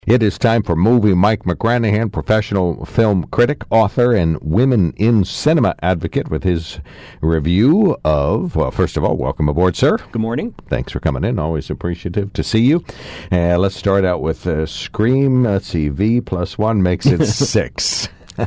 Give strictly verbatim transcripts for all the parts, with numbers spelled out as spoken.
It is time for Movie Mike McGranahan, professional film critic, author, and Women in Cinema advocate, with his review of, well, first of all, welcome aboard, sir. Good morning. Thanks for coming in. Always appreciative to see you. Uh, let's start out with uh, Scream. Let's see, V plus one makes it six.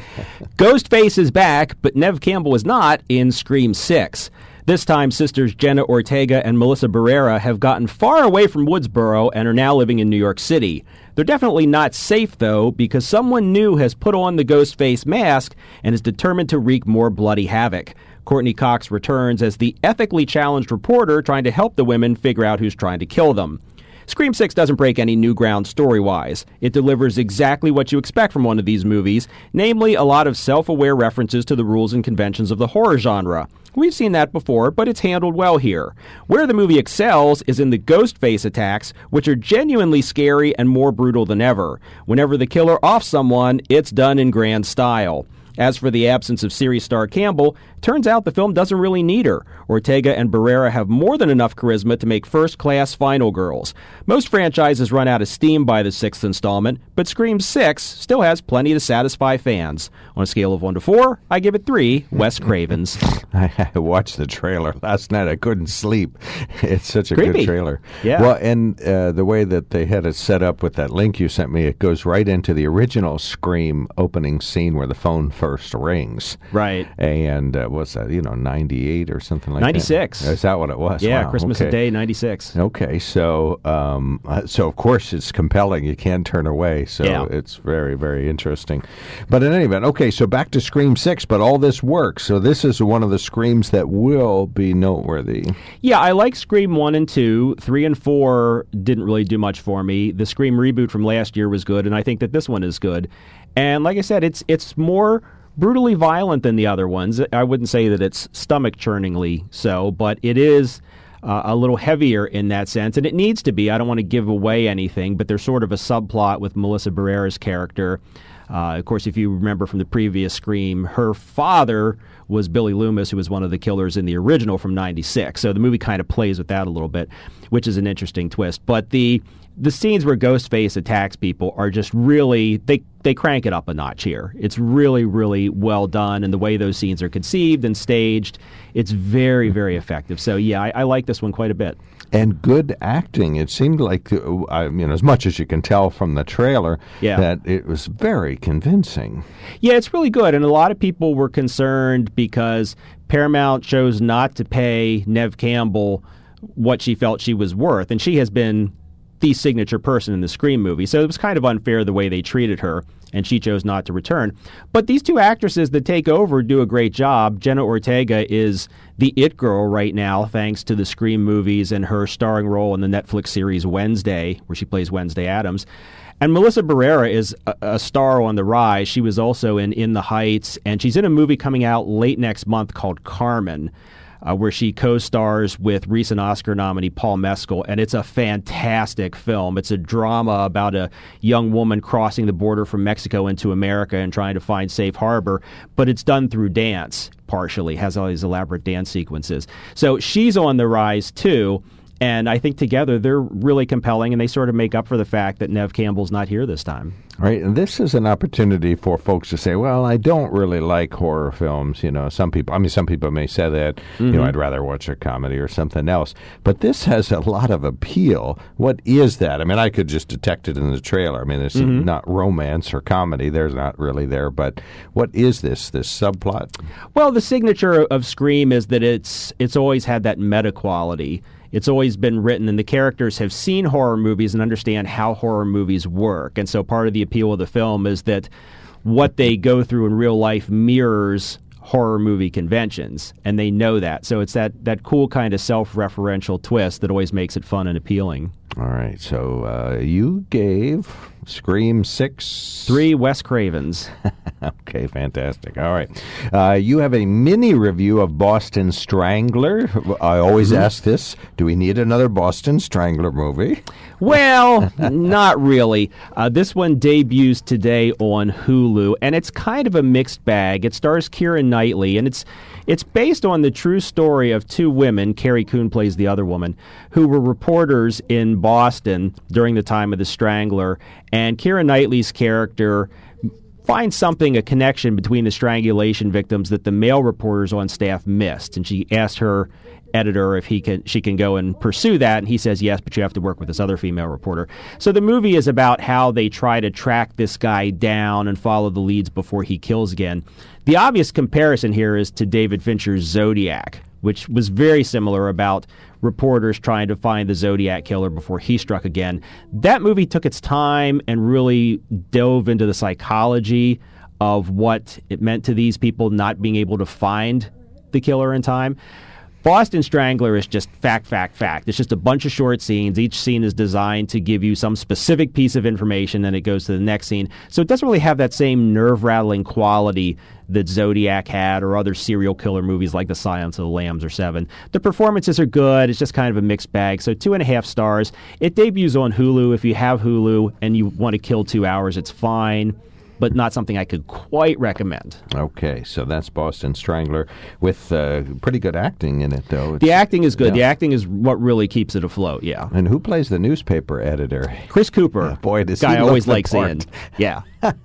Ghostface is back, but Neve Campbell is not in Scream six. This time, sisters Jenna Ortega and Melissa Barrera have gotten far away from Woodsboro and are now living in New York City. They're definitely not safe, though, because someone new has put on the Ghostface mask and is determined to wreak more bloody havoc. Courtney Cox returns as the ethically challenged reporter trying to help the women figure out who's trying to kill them. Scream six doesn't break any new ground story-wise. It delivers exactly what you expect from one of these movies, namely a lot of self-aware references to the rules and conventions of the horror genre. We've seen that before, but it's handled well here. Where the movie excels is in the Ghostface attacks, which are genuinely scary and more brutal than ever. Whenever the killer offs someone, it's done in grand style. As for the absence of series star Campbell, turns out the film doesn't really need her. Ortega and Barrera have more than enough charisma to make first-class final girls. Most franchises run out of steam by the sixth installment, but Scream six still has plenty to satisfy fans. On a scale of one to four, I give it three Wes Cravens. I watched the trailer last night. I couldn't sleep. It's such a Creepy. good trailer. Yeah. Well, and uh, the way that they had it set up with that link you sent me, it goes right into the original Scream opening scene where the phone first rings. Right. And uh, what's that, you know, ninety-eight or something like ninety-six. that? Is that what it was? Yeah, Wow, Christmas okay. a Day, ninety-six. Okay, so um, uh, so of course it's compelling. You can't turn away. So Yeah. it's very, very interesting. But in any event, okay, so back to Scream six, but all this works. So this is one of the Screams that will be noteworthy. Yeah, I like Scream one and two. three and four didn't really do much for me. The Scream reboot from last year was good, and I think that this one is good. And like I said, it's it's more brutally violent than the other ones. I wouldn't say that it's stomach-churningly so, but it is uh, a little heavier in that sense, and it needs to be. I don't want to give away anything, but there's sort of a subplot with Melissa Barrera's character. Uh, of course, if you remember from the previous Scream, her father was Billy Loomis, who was one of the killers in the original from ninety-six. So the movie kind of plays with that a little bit, which is an interesting twist. But the the scenes where Ghostface attacks people are just really, they, they crank it up a notch here. It's really, really well done, and the way those scenes are conceived and staged, it's very, very effective. So yeah, I, I like this one quite a bit. And good acting. It seemed like, uh, I mean, as much as you can tell from the trailer, Yeah. that it was very convincing. Yeah, it's really good, and a lot of people were concerned because Paramount chose not to pay Neve Campbell what she felt she was worth, and she has been the signature person in the Scream movie, so it was kind of unfair the way they treated her, and she chose not to return. But these two actresses that take over do a great job. Jenna Ortega is the it girl right now, thanks to the Scream movies and her starring role in the Netflix series Wednesday, where she plays Wednesday Addams. And Melissa Barrera is a, a star on the rise. She was also in In the Heights, and she's in a movie coming out late next month called Carmen, Uh, where she co-stars with recent Oscar nominee Paul Mescal, and it's a fantastic film. It's a drama about a young woman crossing the border from Mexico into America and trying to find safe harbor, but it's done through dance, partially, has all these elaborate dance sequences. So she's on the rise, too, and I think together they're really compelling, and they sort of make up for the fact that Neve Campbell's not here this time. Right, and this is an opportunity for folks to say, well, I don't really like horror films. You know, some people, I mean, some people may say that, mm-hmm. you know, I'd rather watch a comedy or something else. But this has a lot of appeal. What is that? I mean, I could just detect it in the trailer. I mean, it's mm-hmm. not romance or comedy. There's not really there. But what is this, this subplot? Well, the signature of Scream is that it's it's always had that meta quality. It's always been written, and the characters have seen horror movies and understand how horror movies work. And so part of the appeal of the film is that what they go through in real life mirrors horror movie conventions, and they know that. So it's that, that cool kind of self-referential twist that always makes it fun and appealing. All right, so uh, you gave Scream six... Three Wes Cravens. Okay, fantastic. All right. Uh, you have a mini review of Boston Strangler. I always mm-hmm. ask this, do we need another Boston Strangler movie? Well, not really. Uh, this one debuts today on Hulu, and it's kind of a mixed bag. It stars Keira Knightley, and it's it's based on the true story of two women, Carrie Coon plays the other woman, who were reporters in Boston during the time of the Strangler, And Keira Knightley's character finds something, a connection between the strangulation victims that the male reporters on staff missed. And she asked her editor if he can, she can go and pursue that, and he says yes, but you have to work with this other female reporter. So the movie is about how they try to track this guy down and follow the leads before he kills again. The obvious comparison here is to David Fincher's Zodiac, which was very similar, about reporters trying to find the Zodiac killer before he struck again. That movie took its time and really dove into the psychology of what it meant to these people not being able to find the killer in time. Boston Strangler is just fact, fact, fact. It's just a bunch of short scenes. Each scene is designed to give you some specific piece of information, then it goes to the next scene. So it doesn't really have that same nerve-rattling quality that Zodiac had or other serial killer movies like The Silence of the Lambs or Seven. The performances are good. It's just kind of a mixed bag. So two and a half stars. It debuts on Hulu. If you have Hulu and you want to kill two hours, it's fine, but not something I could quite recommend. Okay, so that's Boston Strangler with uh, pretty good acting in it, though. It's, the acting is good. Yeah. The acting is what really keeps it afloat, yeah. And who plays the newspaper editor? Chris Cooper. Uh, boy, does guy he I always look like the part. seeing. Yeah.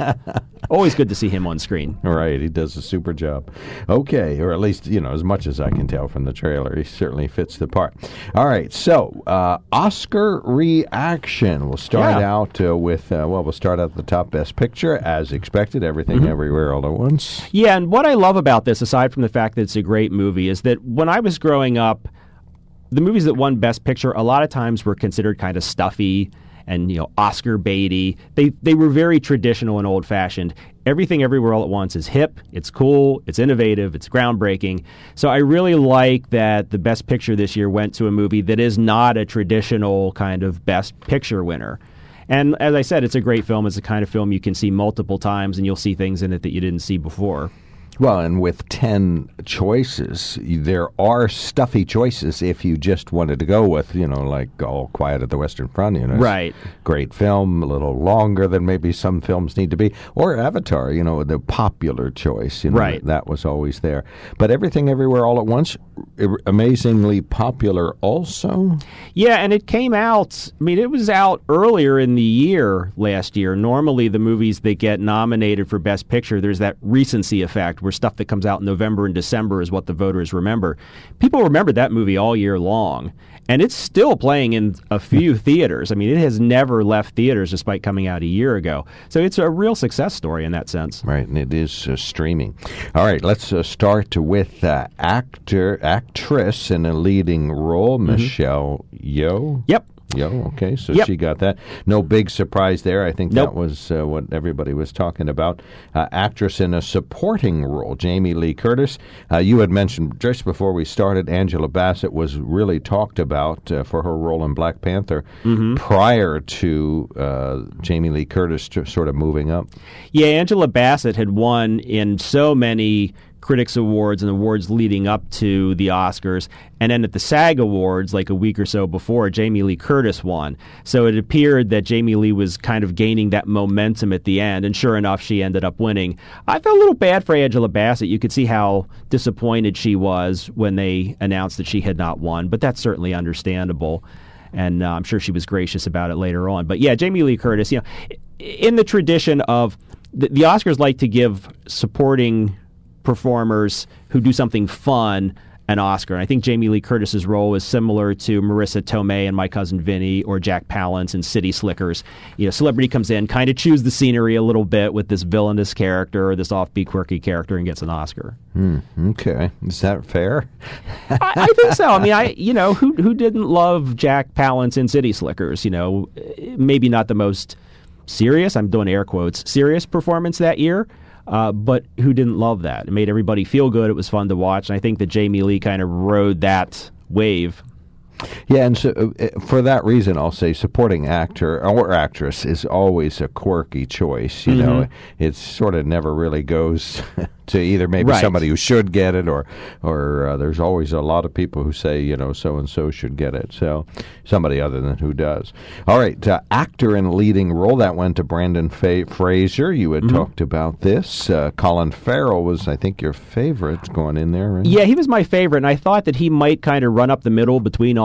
Always good to see him on screen. Right, he does a super job. Okay, or at least, you know, as much as I can tell from the trailer, he certainly fits the part. All right, so uh, Oscar reaction. We'll start Yeah. out uh, with, uh, well, we'll start out at the top, Best Picture, as expected, Everything, Mm-hmm. Everywhere, All at Once. Yeah, and what I love about this, aside from the fact that it's a great movie, is that when I was growing up, the movies that won Best Picture a lot of times were considered kind of stuffy and, you know, Oscar baity. They they were very traditional and old-fashioned. Everything Everywhere All at Once is hip, it's cool, it's innovative, it's groundbreaking. So I really like that the Best Picture this year went to a movie that is not a traditional kind of Best Picture winner. And as I said, it's a great film. It's the kind of film you can see multiple times, and you'll see things in it that you didn't see before. Well, and with ten choices, there are stuffy choices if you just wanted to go with, you know, like All Quiet at the Western Front. You know, Right. Great film, a little longer than maybe some films need to be. Or Avatar, you know, the popular choice. You know, Right. That was always there. But Everything Everywhere All at Once, amazingly popular also. Yeah, and it came out, I mean, it was out earlier in the year last year. Normally, the movies that get nominated for Best Picture, there's that recency effect where stuff that comes out in November and December is what the voters remember. People remembered that movie all year long, and it's still playing in a few theaters. I mean, it has never left theaters despite coming out a year ago. So it's a real success story in that sense. Right, and it is uh, streaming. All right, let's uh, start with uh, actor, actress in a leading role, mm-hmm. Michelle Yeoh. Yep. Yo, okay, so Yep. she got that. No big surprise there. I think Nope. that was uh, what everybody was talking about. Uh, actress in a supporting role, Jamie Lee Curtis. Uh, you had mentioned just before we started, Angela Bassett was really talked about uh, for her role in Black Panther Mm-hmm. prior to uh, Jamie Lee Curtis to sort of moving up. Yeah, Angela Bassett had won in so many Critics Awards and awards leading up to the Oscars. And then at the SAG Awards, like a week or so before, Jamie Lee Curtis won. So it appeared that Jamie Lee was kind of gaining that momentum at the end. And sure enough, she ended up winning. I felt a little bad for Angela Bassett. You could see how disappointed she was when they announced that she had not won. But that's certainly understandable. And uh, I'm sure she was gracious about it later on. But yeah, Jamie Lee Curtis, you know, in the tradition of the, the Oscars like to give supporting performers who do something fun an Oscar. And I think Jamie Lee Curtis's role is similar to Marissa Tomei in My Cousin Vinny or Jack Palance in City Slickers. You know, celebrity comes in, kind of chews the scenery a little bit with this villainous character or this offbeat, quirky character and gets an Oscar. Hmm, okay, is that fair? I, I think so. I mean, I you know, who who didn't love Jack Palance in City Slickers? You know, maybe not the most serious, I'm doing air quotes, serious performance that year. Uh, but who didn't love that? It made everybody feel good. It was fun to watch. And I think that Jamie Lee kind of rode that wave. Yeah, and so uh, for that reason, I'll say supporting actor or actress is always a quirky choice. You mm-hmm. know, it sort of never really goes to either maybe right. somebody who should get it or or uh, there's always a lot of people who say, you know, so-and-so should get it. So somebody other than who does. All right, uh, actor in leading role, that went to Brendan Fa- Fraser. You had mm-hmm. talked about this. Uh, Colin Farrell was, I think, your favorite going in there, right? Yeah, he was my favorite, and I thought that he might kind of run up the middle between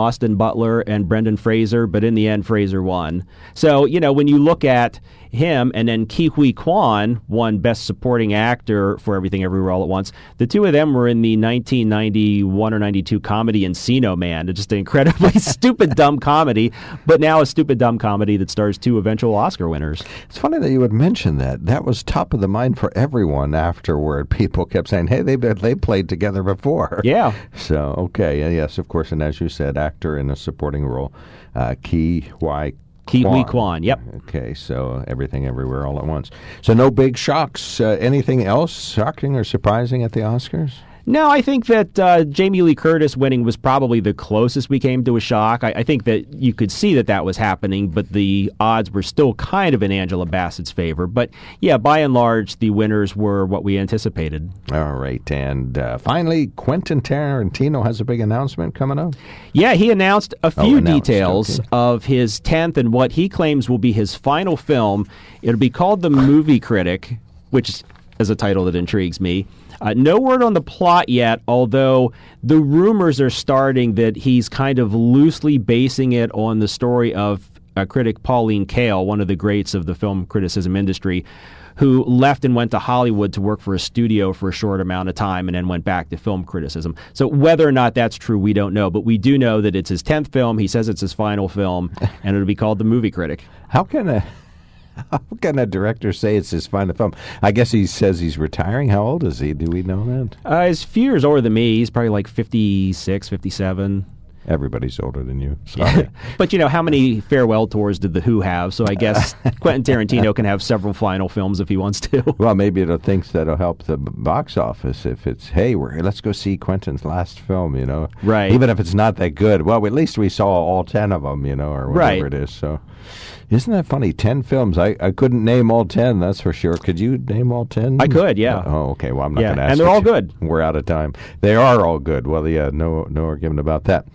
Austin Butler and Brendan Fraser, but in the end, Fraser won. So, you know, when you look at him, and then Ke Huy Quan won Best Supporting Actor for Everything Everywhere All at Once. The two of them were in the nineteen ninety-one or ninety-two comedy Encino Man. It's just an incredibly stupid, dumb comedy, but now a stupid, dumb comedy that stars two eventual Oscar winners. It's funny that you would mention that. That was top of the mind for everyone afterward. People kept saying, hey, they they played together before. Yeah. So, okay, yes, of course, and as you said, actor in a supporting role, uh, Ke Huy Ke Huy Quan, yep. Okay, so Everything Everywhere All at Once. So no big shocks. Uh, anything else shocking or surprising at the Oscars? No, I think that uh, Jamie Lee Curtis winning was probably the closest we came to a shock. I, I think that you could see that that was happening, but the odds were still kind of in Angela Bassett's favor. But yeah, by and large, the winners were what we anticipated. All right, and uh, finally, Quentin Tarantino has a big announcement coming up. Yeah, he announced a few oh, announced, details okay. of his tenth and what he claims will be his final film. It'll be called The Movie Critic, which is a title that intrigues me. Uh, no word on the plot yet, although the rumors are starting that he's kind of loosely basing it on the story of uh, critic Pauline Kael, one of the greats of the film criticism industry, who left and went to Hollywood to work for a studio for a short amount of time and then went back to film criticism. So whether or not that's true, we don't know. But we do know that it's his tenth film. He says it's his final film, and it'll be called The Movie Critic. How can a... How can a director say it's his final film? I guess he says he's retiring. How old is he? Do we know that? Uh, he's a few years older than me. He's probably like fifty-six, fifty-seven. Everybody's older than you. Sorry. But, you know, how many farewell tours did The Who have? So I guess Quentin Tarantino can have several final films if he wants to. Well, maybe it'll think that'll help the b- box office if it's, hey, we're, let's go see Quentin's last film, you know. Right. Even if it's not that good. Well, at least we saw all ten of them, you know, or whatever right. it is. So isn't that funny? Ten films. I, I couldn't name all ten, that's for sure. Could you name all ten? I could, yeah. Oh, okay. Well, I'm not yeah. going to ask And they're you. all good. We're out of time. They are all good. Well, yeah, no, no argument about that.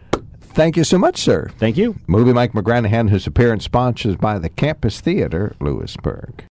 Thank you so much, sir. Thank you. Movie Mike McGranahan, whose appearance sponsored by the Campus Theater, Lewisburg.